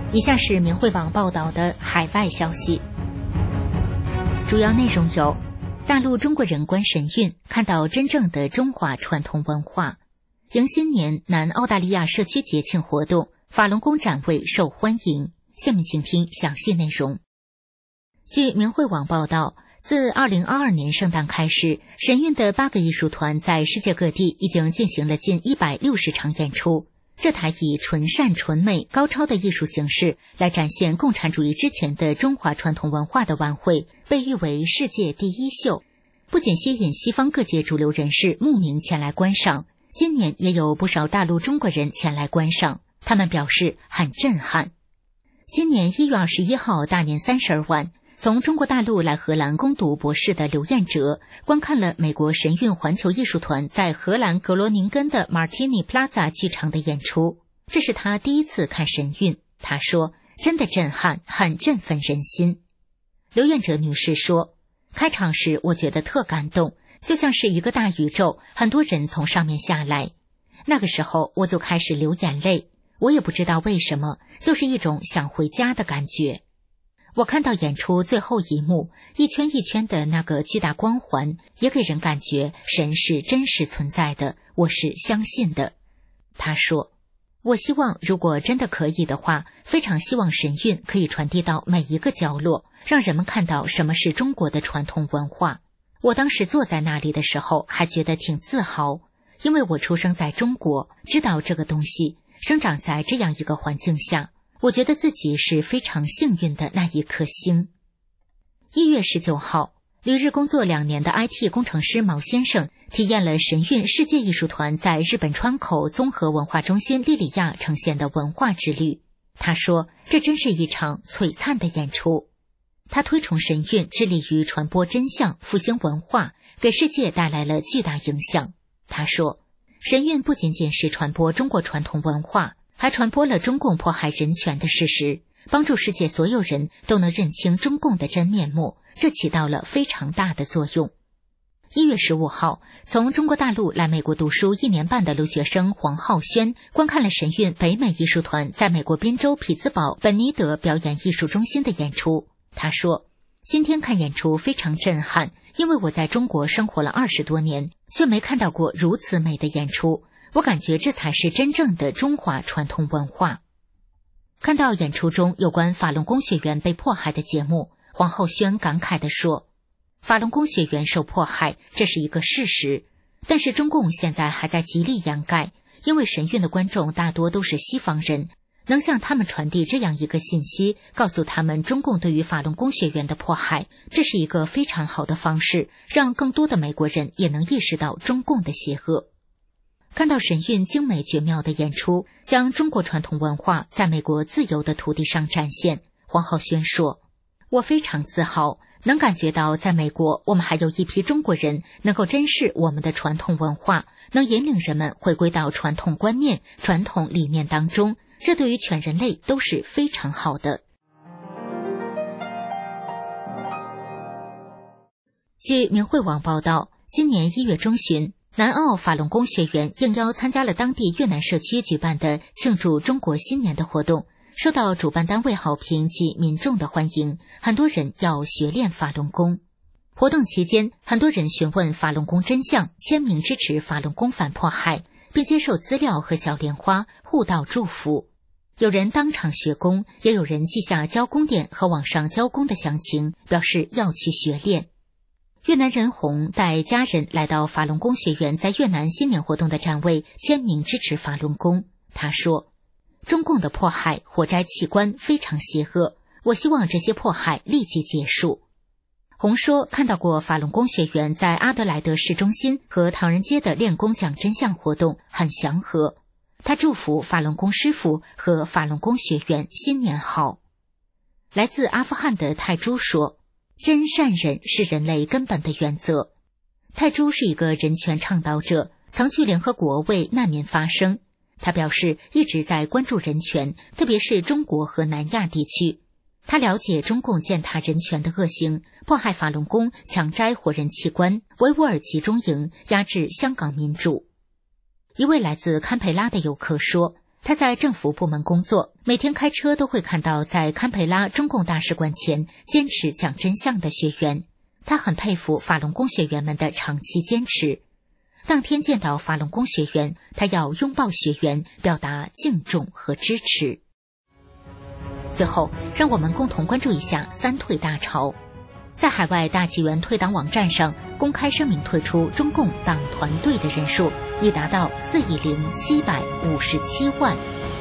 以下是明慧网报道的海外消息，主要内容有：大陆中国人观神韵，看到真正的中华传统文化；迎新年南澳大利亚社区节庆活动，法轮功展位受欢迎。下面请听详细内容。据明慧网报道，自2022年圣诞开始，神韵的8个艺术团在世界各地已经进行了近160场演出。这台以纯善纯美高超的艺术形式来展现共产主义之前的中华传统文化的晚会，被誉为世界第一秀，不仅吸引西方各界主流人士慕名前来观赏，今年也有不少大陆中国人前来观赏，他们表示很震撼。今年1月21号大年30晚，从中国大陆来荷兰攻读博士的刘彦哲观看了美国神韵环球艺术团在荷兰格罗宁根的 Martini Plaza 剧场的演出，这是他第一次看神韵。他说，真的震撼，很振奋人心。刘彦哲女士说，开场时我觉得特感动，就像是一个大宇宙，很多人从上面下来。那个时候我就开始流眼泪，我也不知道为什么，就是一种想回家的感觉。我看到演出最后一幕，一圈一圈的那个巨大光环，也给人感觉神是真实存在的，我是相信的。他说，我希望如果真的可以的话，非常希望神韵可以传递到每一个角落，让人们看到什么是中国的传统文化。我当时坐在那里的时候还觉得挺自豪，因为我出生在中国，知道这个东西，生长在这样一个环境下，我觉得自己是非常幸运的那一颗星。1月19号，旅日工作2年的 IT 工程师毛先生体验了神韵世界艺术团在日本川口综合文化中心莉莉亚呈现的文化之旅。他说，这真是一场璀璨的演出。他推崇神韵致力于传播真相，复兴文化，给世界带来了巨大影响。他说，神韵不仅仅是传播中国传统文化，还传播了中共迫害人权的事实，帮助世界所有人都能认清中共的真面目，这起到了非常大的作用。1月15号，从中国大陆来美国读书1年半的留学生黄浩轩观看了神韵北美艺术团在美国宾州匹兹堡本尼德表演艺术中心的演出。他说，今天看演出非常震撼，因为我在中国生活了20多年，却没看到过如此美的演出，我感觉这才是真正的中华传统文化。看到演出中有关法轮功学员被迫害的节目，黄浩轩感慨地说，法轮功学员受迫害，这是一个事实，但是中共现在还在极力掩盖，因为神韵的观众大多都是西方人，能向他们传递这样一个信息，告诉他们中共对于法轮功学员的迫害，这是一个非常好的方式，让更多的美国人也能意识到中共的邪恶。看到神韵精美绝妙的演出，将中国传统文化在美国自由的土地上展现，黄浩轩说，我非常自豪，能感觉到在美国我们还有一批中国人能够珍视我们的传统文化，能引领人们回归到传统观念、传统理念当中，这对于全人类都是非常好的。据明慧网报道，今年1月中旬，南澳法轮功学员应邀参加了当地越南社区举办的庆祝中国新年的活动，受到主办单位好评及民众的欢迎，很多人要学练法轮功。活动期间，很多人询问法轮功真相，签名支持法轮功反迫害，并接受资料和小莲花互道祝福。有人当场学功，也有人记下教功点和网上教功的详情，表示要去学练。越南人洪带家人来到法轮功学员在越南新年活动的展位，签名支持法轮功。他说，中共的迫害火灾器官非常邪恶，我希望这些迫害立即结束。洪说，看到过法轮功学员在阿德莱德市中心和唐人街的练功讲真相活动，很祥和。他祝福法轮功师傅和法轮功学员新年好。来自阿富汗的泰珠说，真善忍是人类根本的原则。泰珠是一个人权倡导者，曾去联合国为难民发声。他表示一直在关注人权，特别是中国和南亚地区。他了解中共践踏人权的恶行，迫害法轮功，强摘活人器官，维吾尔集中营，压制香港民主。一位来自堪培拉的游客说， 他在政府部门工作，每天开车都会看到在堪培拉中共大使馆前坚持讲真相的学员。他很佩服法轮功学员们的长期坚持。当天见到法轮功学员，他要拥抱学员，表达敬重和支持。最后，让我们共同关注一下三退大潮。在海外大纪元退党网站上公开声明退出中共党团队的人数已达到4.757亿。